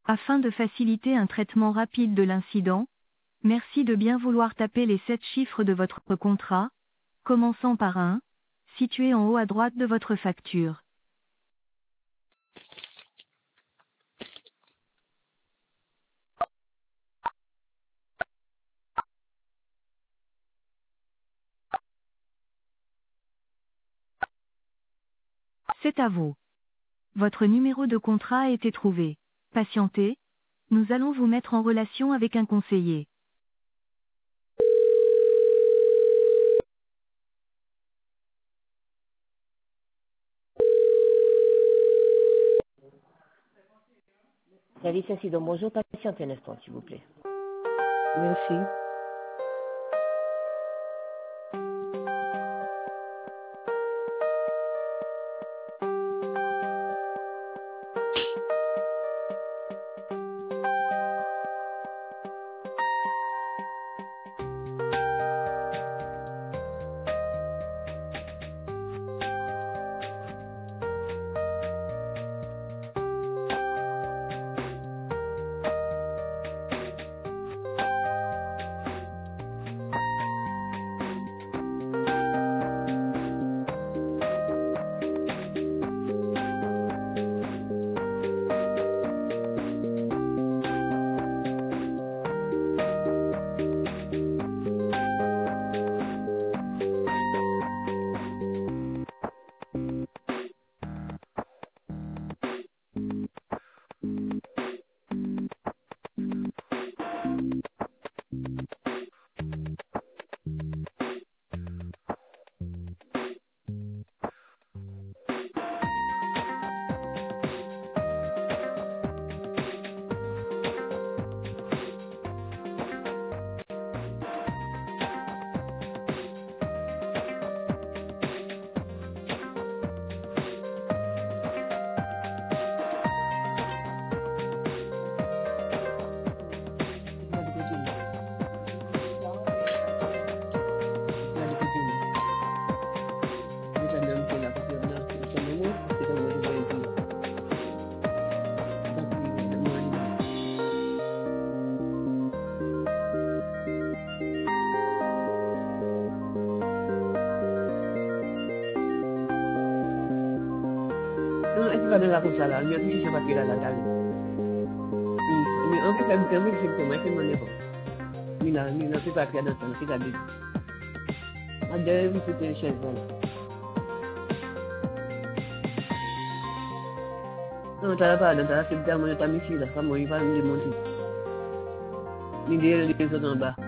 Afin de faciliter un traitement rapide de l'incident, merci de bien vouloir taper les 7 chiffres de votre contrat, commençant par 1, situé en haut à droite de votre facture. C'est à vous. Votre numéro de contrat a été trouvé. Patientez, nous allons vous mettre en relation avec un conseiller. Service incident, bonjour, patientez un instant, s'il vous plaît. Merci. Non, è pas de la cosa là, il y a toujours ce papier là, mais en fait, ça me permet effectivement, c'est mon erreur. Il n'a fait pas dans le temps, c'est la début. À deux, c'était les chaises, voilà. Non, t'as pas, t'as fait bien, mon ami ici, là, ça m'a, il va me démonter. Il est les autres en bas.